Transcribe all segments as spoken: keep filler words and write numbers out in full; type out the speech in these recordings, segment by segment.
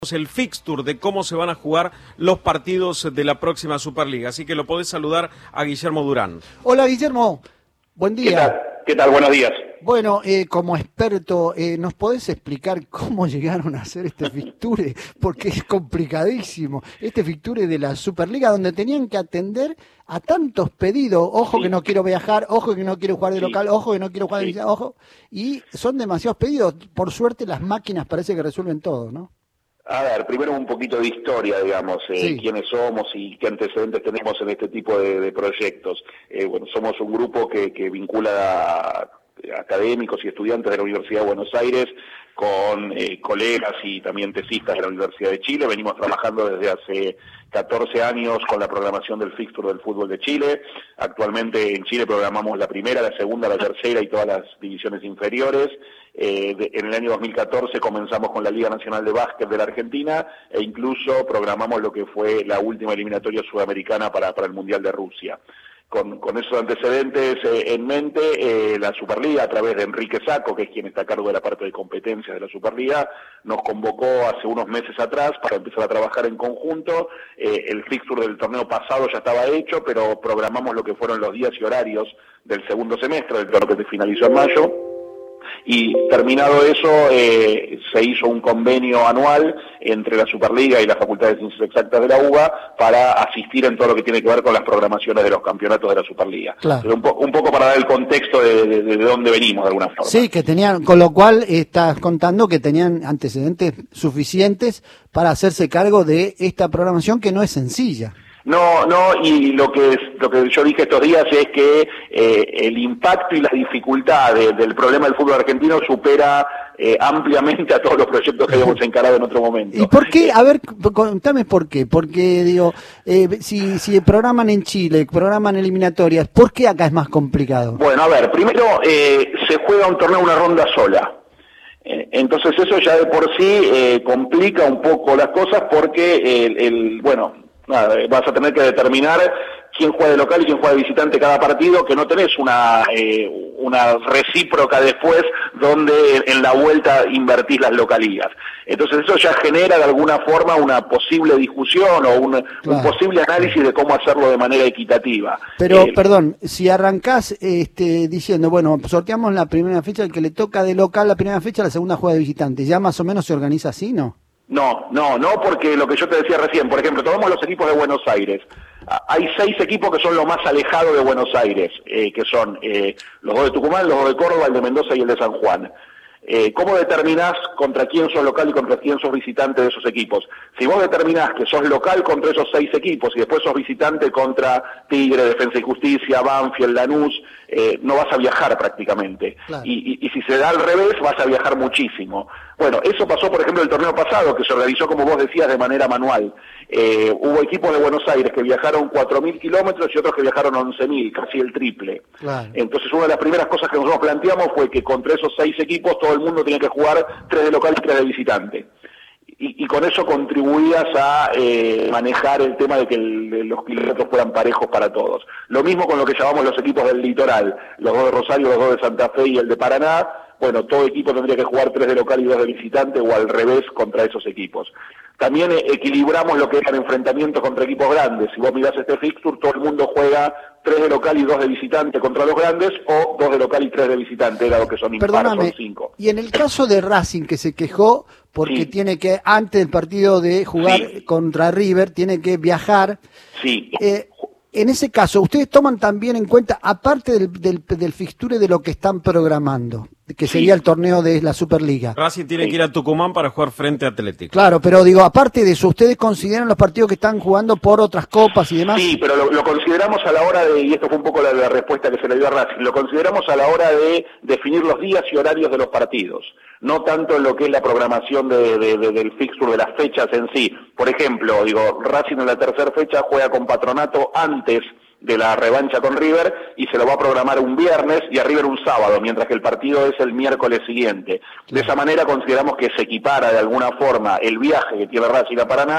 el fixture de cómo se van a jugar los partidos de la próxima Superliga, así que lo podés saludar a Guillermo Durán. Hola Guillermo, buen día. ¿Qué tal? ¿Qué tal? Buenos días. Bueno, eh, como experto, eh, ¿nos podés explicar cómo llegaron a hacer este fixture? Porque es complicadísimo. Este fixture de la Superliga, donde tenían que atender a tantos pedidos. Ojo sí. que no quiero viajar, ojo que no quiero jugar de sí. local, ojo que no quiero jugar de sí. visita, ojo. Y son demasiados pedidos. Por suerte las máquinas parece que resuelven todo, ¿no? A ver, primero un poquito de historia, digamos, eh, sí. quiénes somos y qué antecedentes tenemos en este tipo de, de proyectos. Eh, bueno, somos un grupo que, que vincula a académicos y estudiantes de la Universidad de Buenos Aires con eh, colegas y también tesistas de la Universidad de Chile. Venimos trabajando desde hace catorce años con la programación del fixture del fútbol de Chile. Actualmente en Chile programamos la primera, la segunda, la tercera y todas las divisiones inferiores. Eh, de, en el año dos mil catorce comenzamos con la Liga Nacional de Básquet de la Argentina e incluso programamos lo que fue la última eliminatoria sudamericana para, para el Mundial de Rusia. Con, con esos antecedentes eh, en mente, eh, la Superliga, a través de Enrique Sacco, que es quien está a cargo de la parte de competencias de la Superliga, nos convocó hace unos meses atrás para empezar a trabajar en conjunto. Eh, el fixture del torneo pasado ya estaba hecho, pero programamos lo que fueron los días y horarios del segundo semestre, del torneo que se finalizó en mayo. Y terminado eso, eh, se hizo un convenio anual entre la Superliga y la Facultad de Ciencias Exactas de la U B A para asistir en todo lo que tiene que ver con las programaciones de los campeonatos de la Superliga. Claro. Un, po un poco para dar el contexto de, de, de dónde venimos, de alguna forma. Sí, que tenían, con lo cual estás contando que tenían antecedentes suficientes para hacerse cargo de esta programación que no es sencilla. No, no, y lo que lo que yo dije estos días es que eh, el impacto y la dificultad de, del problema del fútbol argentino supera eh, ampliamente a todos los proyectos que habíamos encarado en otro momento. ¿Y por qué? A ver, contame por qué. Porque, digo, eh, si, si programan en Chile, programan eliminatorias, ¿por qué acá es más complicado? Bueno, a ver, primero eh, se juega un torneo una ronda sola. Entonces eso ya de por sí eh, complica un poco las cosas porque el, el bueno... Nada, vas a tener que determinar quién juega de local y quién juega de visitante cada partido, que no tenés una eh, una recíproca después donde en la vuelta invertís las localías. Entonces eso ya genera de alguna forma una posible discusión o un, claro. un posible análisis de cómo hacerlo de manera equitativa. Pero, eh, perdón, si arrancás este, diciendo, bueno, sorteamos la primera fecha, el que le toca de local la primera fecha, la segunda juega de visitante, ¿ya más o menos se organiza así, no? No, no, no, porque lo que yo te decía recién, por ejemplo, tomamos los equipos de Buenos Aires. Hay seis equipos que son los más alejados de Buenos Aires, eh, que son eh, los dos de Tucumán, los dos de Córdoba, el de Mendoza y el de San Juan. Eh, ¿Cómo determinás contra quién sos local y contra quién sos visitante de esos equipos? Si vos determinás que sos local contra esos seis equipos y después sos visitante contra Tigre, Defensa y Justicia, Banfield, Lanús, eh, no vas a viajar prácticamente. Claro. Y, y, y si se da al revés, vas a viajar muchísimo. Bueno, eso pasó, por ejemplo, el torneo pasado, que se organizó, como vos decías, de manera manual. Eh, hubo equipos de Buenos Aires que viajaron cuatro mil kilómetros y otros que viajaron once mil, casi el triple. Claro. Entonces, una de las primeras cosas que nosotros planteamos fue que contra esos seis equipos todo el mundo tenía que jugar tres de local y tres de visitante. Y, y con eso contribuías a eh, manejar el tema de que el, los kilómetros fueran parejos para todos. Lo mismo con lo que llamamos los equipos del litoral, los dos de Rosario, los dos de Santa Fe y el de Paraná. Bueno, todo equipo tendría que jugar tres de local y dos de visitante o al revés contra esos equipos. También eh, equilibramos lo que eran enfrentamientos contra equipos grandes. Si vos mirás este fixture, todo el mundo juega tres de local y dos de visitante contra los grandes, o dos de local y tres de visitante, era lo que son impares, son cinco. Y en el caso de Racing, que se quejó porque sí. tiene que, antes del partido de jugar sí. contra River, tiene que viajar. Sí. Eh, En ese caso, ustedes toman también en cuenta, aparte del, del, del fixture de lo que están programando, que sí. sería el torneo de la Superliga. Racing tiene sí. que ir a Tucumán para jugar frente a Atlético. Claro, pero digo, aparte de eso, ¿ustedes consideran los partidos que están jugando por otras copas y demás? Sí, pero lo, lo consideramos a la hora de, y esto fue un poco la, la respuesta que se le dio a Racing, lo consideramos a la hora de definir los días y horarios de los partidos, no tanto en lo que es la programación de, de, de, del fixture, de las fechas en sí. Por ejemplo, digo, Racing en la tercera fecha juega con Patronato antes de la revancha con River y se lo va a programar un viernes y a River un sábado, mientras que el partido es el miércoles siguiente. De esa manera consideramos que se equipara de alguna forma el viaje que tiene Racing a Paraná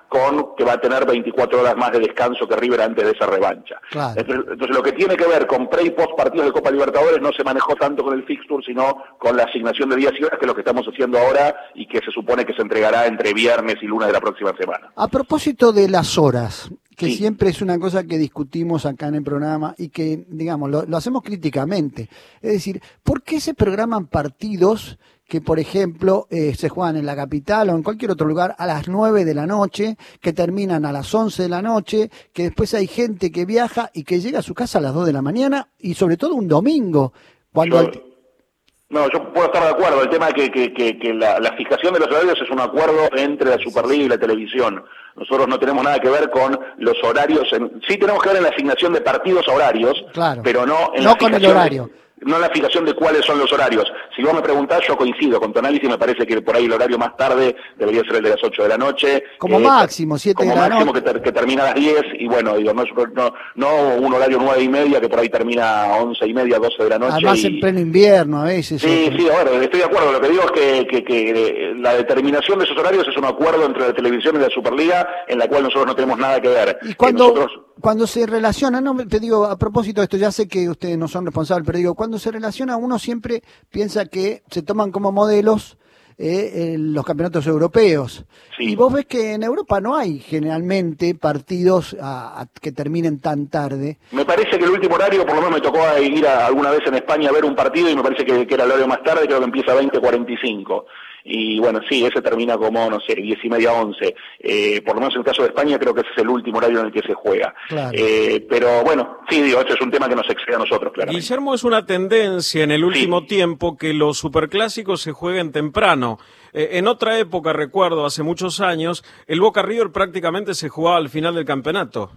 con que va a tener veinticuatro horas más de descanso que River antes de esa revancha. Claro. Entonces, entonces, lo que tiene que ver con pre y post partidos de Copa Libertadores no se manejó tanto con el fixture, sino con la asignación de días y horas, que es lo que estamos haciendo ahora y que se supone que se entregará entre viernes y lunes de la próxima semana. A propósito de las horas, que Sí. siempre es una cosa que discutimos acá en el programa y que, digamos, lo, lo hacemos críticamente. Es decir, ¿por qué se programan partidos que, por ejemplo, eh, se juegan en la capital o en cualquier otro lugar a las nueve de la noche, que terminan a las once de la noche, que después hay gente que viaja y que llega a su casa a las dos de la mañana y sobre todo un domingo, cuando... Yo- al- No, yo puedo estar de acuerdo. El tema que, que, que, que la, la fijación de los horarios es un acuerdo entre la Superliga y la televisión. Nosotros no tenemos nada que ver con los horarios. En, sí tenemos que ver en la asignación de partidos a horarios, Claro. pero no en No la con el fijación de- horario. no en la fijación de cuáles son los horarios. Si vos me preguntás, yo coincido con tu análisis. Me parece que por ahí el horario más tarde debería ser el de las ocho de la noche. Como máximo, siete como de la máximo noche. que, ter- que termina a las diez. Y bueno, digo, no, es- no, no un horario nueve y media que por ahí termina a once y media, doce de la noche. Además y... en pleno invierno a veces. Sí, o- sí, a ver, estoy de acuerdo. Lo que digo es que, que, que la determinación de esos horarios es un acuerdo entre la televisión y la Superliga, en la cual nosotros no tenemos nada que ver. Y Eh, cuando, nosotros- cuando se relaciona, no te digo, a propósito de esto, ya sé que ustedes no son responsables, pero digo, cuando se relaciona uno siempre piensa que se toman como modelos eh, eh, los campeonatos europeos. Sí. Y vos ves que en Europa no hay generalmente partidos a- a- que terminen tan tarde. Me parece que el último horario, por lo menos me tocó ir a, alguna vez en España a ver un partido y me parece que, que era el horario más tarde, creo que empieza a veinte cuarenta y cinco. Y bueno, sí, ese termina como, no sé, diez y media, once. Eh, por lo menos en el caso de España creo que ese es el último horario en el que se juega. Claro. Eh, pero bueno, sí, digo, este es un tema que nos excede a nosotros, claramente. Guillermo, es una tendencia en el último Sí. tiempo que los superclásicos se jueguen temprano. Eh, en otra época, recuerdo, hace muchos años, el Boca River prácticamente se jugaba al final del campeonato.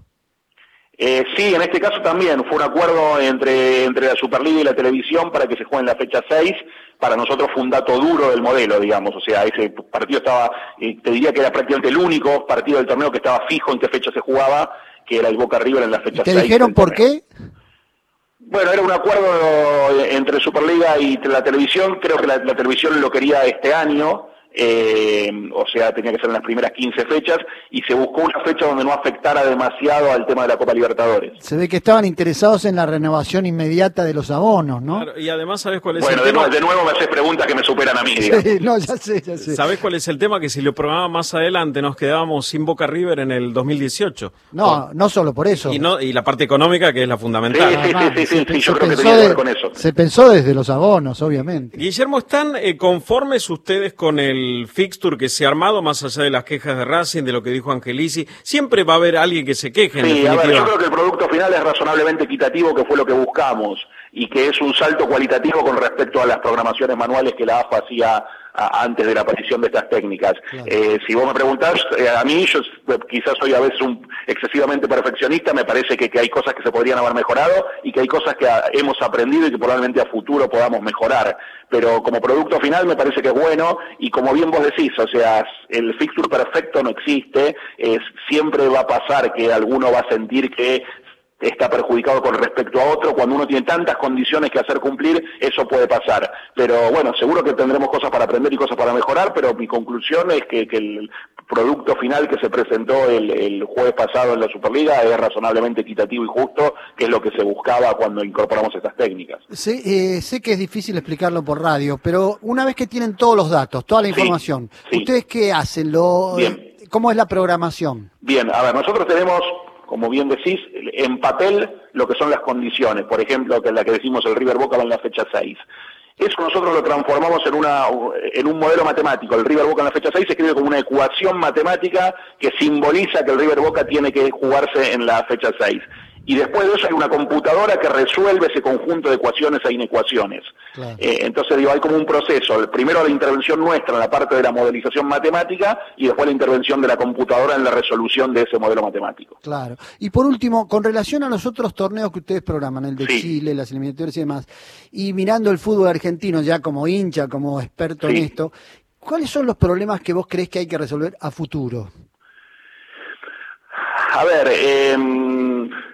Eh, sí, en este caso también fue un acuerdo entre, entre la Superliga y la televisión para que se juegue en la fecha seis. Para nosotros fue un dato duro del modelo, digamos. O sea, ese partido estaba, eh, te diría que era prácticamente el único partido del torneo que estaba fijo en qué fecha se jugaba, que era el Boca River en la fecha ¿Te seis. dijeron del por torneo. qué? Bueno, era un acuerdo entre Superliga y la televisión. Creo que la, la televisión lo quería este año. Eh, o sea, tenía que ser en las primeras quince fechas y se buscó una fecha donde no afectara demasiado al tema de la Copa Libertadores. Se ve que estaban interesados en la renovación inmediata de los abonos, ¿no? Claro, y además, ¿sabes cuál es Bueno, el de, tema? nuevo- de nuevo me haces preguntas que me superan a mí, digamos. Sí, no, ya sé, ya sé. ¿Sabés cuál es el tema? Que si lo programaban más adelante nos quedábamos sin Boca River en el dos mil dieciocho. No, no solo por eso. Y, no, y la parte económica, que es la fundamental. Sí, sí, Además, sí, sí, se- sí, se yo creo que pensó tenía que ver de- con eso. Se pensó desde los abonos, obviamente. Guillermo, ¿están eh, conformes ustedes con el fixture que se ha armado, más allá de las quejas de Racing, de lo que dijo Angelici? Siempre va a haber alguien que se queje, en Sí, a definitiva. ver, yo creo que el producto final es razonablemente equitativo, que fue lo que buscamos, y que es un salto cualitativo con respecto a las programaciones manuales que la A F A hacía a- antes de la aparición de estas técnicas. Claro. Eh, si vos me preguntás, eh, a mí, yo eh, quizás soy a veces un excesivamente perfeccionista, me parece que, que hay cosas que se podrían haber mejorado y que hay cosas que ah, hemos aprendido y que probablemente a futuro podamos mejorar. Pero como producto final me parece que es bueno y como bien vos decís, o sea, el fixture perfecto no existe, es, siempre va a pasar que alguno va a sentir que está perjudicado con respecto a otro. Cuando uno tiene tantas condiciones que hacer cumplir, eso puede pasar. Pero bueno, seguro que tendremos cosas para aprender y cosas para mejorar, pero mi conclusión es que, que el producto final que se presentó el, el jueves pasado en la Superliga es razonablemente equitativo y justo, que es lo que se buscaba cuando incorporamos estas técnicas. Sé, eh, sé que es difícil explicarlo por radio, pero una vez que tienen todos los datos, toda la Sí, información, sí. ¿ustedes qué hacen? Lo, Bien. ¿Cómo es la programación? Bien, a ver, nosotros tenemos, como bien decís, en papel lo que son las condiciones. Por ejemplo, que la que decimos el River Boca va en la fecha seis. Eso nosotros lo transformamos en una en un modelo matemático. El River Boca en la fecha seis se escribe como una ecuación matemática que simboliza que el River Boca tiene que jugarse en la fecha seis. Y después de eso hay una computadora que resuelve ese conjunto de ecuaciones e inecuaciones. Claro. Eh, entonces, digo, hay como un proceso. El primero la intervención nuestra en la parte de la modelización matemática y después la intervención de la computadora en la resolución de ese modelo matemático. Claro. Y por último, con relación a los otros torneos que ustedes programan, el de Sí. Chile, las eliminatorias y demás, y mirando el fútbol argentino ya como hincha, como experto en Sí. esto, ¿cuáles son los problemas que vos crees que hay que resolver a futuro? A ver, eh,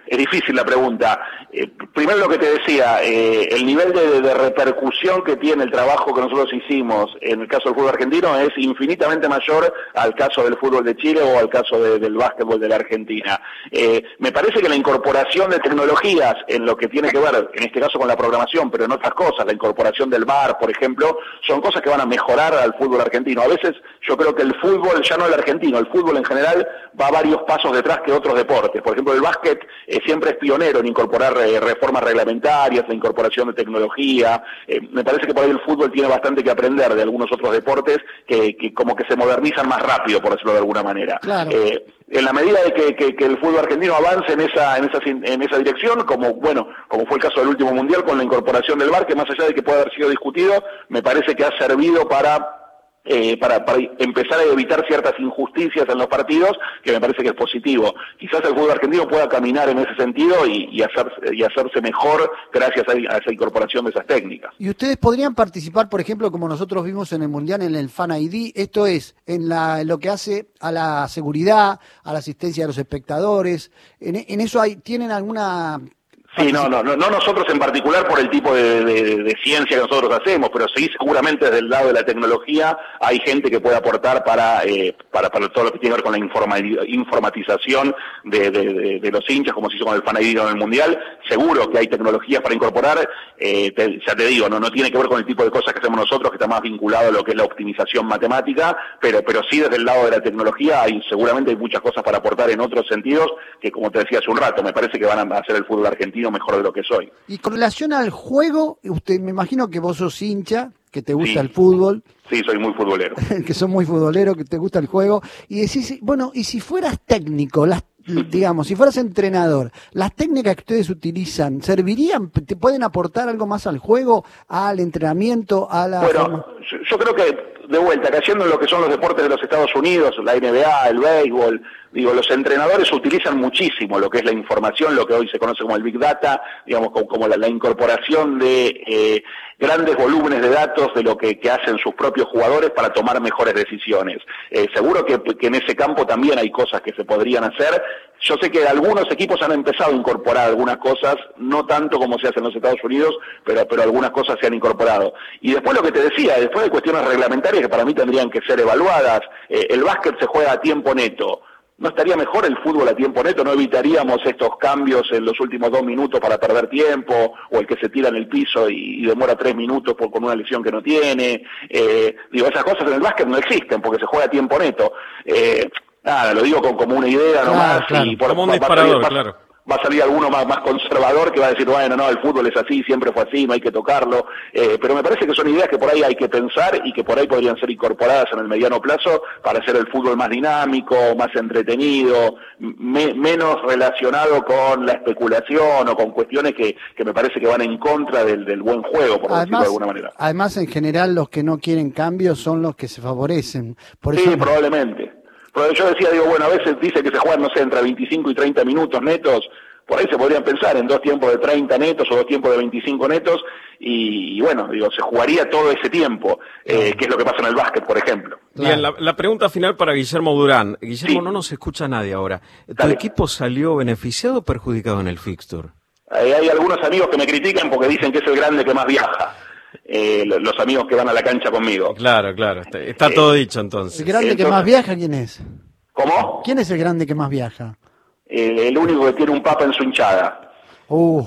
es difícil la pregunta. Eh, primero lo que te decía, eh, el nivel de, de repercusión que tiene el trabajo que nosotros hicimos en el caso del fútbol argentino es infinitamente mayor al caso del fútbol de Chile o al caso de, del básquetbol de la Argentina. Eh, me parece que la incorporación de tecnologías en lo que tiene que ver, en este caso con la programación, pero en otras cosas, la incorporación del V A R, por ejemplo, son cosas que van a mejorar al fútbol argentino. A veces yo creo que el fútbol, ya no el argentino, el fútbol en general va varios pasos detrás que otros deportes. Por ejemplo, el básquet eh, siempre es pionero en incorporar eh, reformas reglamentarias, la incorporación de tecnología. Eh, me parece que por ahí el fútbol tiene bastante que aprender de algunos otros deportes que, que como que se modernizan más rápido, por decirlo de alguna manera. Claro. Eh, en la medida de que, que, que el fútbol argentino avance en esa, en esa en esa dirección, como bueno, como fue el caso del último mundial con la incorporación del V A R, que más allá de que pueda haber sido discutido, me parece que ha servido para Eh, para, para empezar a evitar ciertas injusticias en los partidos, que me parece que es positivo. Quizás el fútbol argentino pueda caminar en ese sentido y, y, hacer, y hacerse mejor gracias a, a esa incorporación de esas técnicas. ¿Y ustedes podrían participar, por ejemplo, como nosotros vimos en el Mundial, en el Fan I D? Esto es, en, la, en lo que hace a la seguridad, a la asistencia de los espectadores. ¿En, en eso hay, tienen alguna...? Sí, no, no, no, no nosotros en particular por el tipo de, de, de ciencia que nosotros hacemos, pero sí seguramente desde el lado de la tecnología hay gente que puede aportar para eh, para, para todo lo que tiene que ver con la informa, informatización de, de, de, de los hinchas, como se hizo con el Fan I D en el Mundial. Seguro que hay tecnologías para incorporar, eh, te, ya te digo, no no tiene que ver con el tipo de cosas que hacemos nosotros, que está más vinculado a lo que es la optimización matemática, pero pero sí desde el lado de la tecnología hay seguramente hay muchas cosas para aportar en otros sentidos que, como te decía hace un rato, me parece que van a hacer el fútbol argentino mejor de lo que soy. Y con relación al juego, usted me imagino que vos sos hincha, que te gusta Sí. el fútbol. Sí, soy muy futbolero. Que sos muy futbolero, que te gusta el juego, y decís, bueno, y si fueras técnico, las, digamos, si fueras entrenador, las técnicas que ustedes utilizan, ¿servirían, te pueden aportar algo más al juego, al entrenamiento, a la... Bueno, forma... yo, yo creo que, de vuelta, cayendo en lo que son los deportes de los Estados Unidos, la N B A, el béisbol, digo, los entrenadores utilizan muchísimo lo que es la información, lo que hoy se conoce como el Big Data, digamos, como, como la, la incorporación de eh, grandes volúmenes de datos de lo que, que hacen sus propios jugadores para tomar mejores decisiones. Eh, seguro que, que en ese campo también hay cosas que se podrían hacer. Yo sé que algunos equipos han empezado a incorporar algunas cosas, no tanto como se hace en los Estados Unidos, pero, pero algunas cosas se han incorporado. Y después lo que te decía, después hay cuestiones reglamentarias que para mí tendrían que ser evaluadas. Eh, el básquet se juega a tiempo neto. ¿No estaría mejor el fútbol a tiempo neto? ¿No evitaríamos estos cambios en los últimos dos minutos para perder tiempo? O el que se tira en el piso y, y demora tres minutos por, con una lesión que no tiene. Eh, digo, esas cosas en el básquet no existen porque se juega a tiempo neto. Eh, nada, lo digo con, como una idea claro, nomás. Claro. Y por, como un va, disparador, va, claro. Va a salir alguno más, más conservador que va a decir, bueno, no, el fútbol es así, siempre fue así, no hay que tocarlo. Eh, pero me parece que son ideas que por ahí hay que pensar y que por ahí podrían ser incorporadas en el mediano plazo para hacer el fútbol más dinámico, más entretenido, me, menos relacionado con la especulación o con cuestiones que, que me parece que van en contra del, del buen juego, por además, decirlo de alguna manera. Además, en general, los que no quieren cambios son los que se favorecen. Por Sí, eso... probablemente. Pero yo decía, digo, bueno, a veces dice que se juegan, no sé, entre veinticinco y treinta minutos netos, por ahí se podrían pensar en dos tiempos de treinta netos o dos tiempos de veinticinco netos, y, y bueno, digo, se jugaría todo ese tiempo, eh, que es lo que pasa en el básquet, por ejemplo. Claro. Bien, la, la pregunta final para Guillermo Durán. Guillermo, Sí. no nos escucha nadie ahora. ¿Tu Dale. equipo salió beneficiado o perjudicado en el fixture? Eh, hay algunos amigos que me critican porque dicen que es el grande que más viaja, eh, los amigos que van a la cancha conmigo. Claro, claro. Está, está todo dicho entonces. ¿El grande Entonces- que más viaja quién es? ¿Cómo? ¿Quién es el grande que más viaja? Eh, el único que tiene un papa en su hinchada. Uh,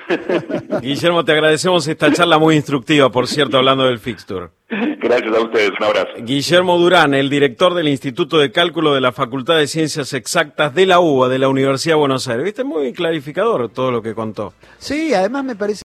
Guillermo, te agradecemos esta charla muy instructiva, por cierto, hablando del fixture. Gracias a ustedes, un abrazo. Guillermo Durán, el director del Instituto de Cálculo de la Facultad de Ciencias Exactas de la U B A, de la Universidad de Buenos Aires. Viste, muy clarificador todo lo que contó. sí, además me parece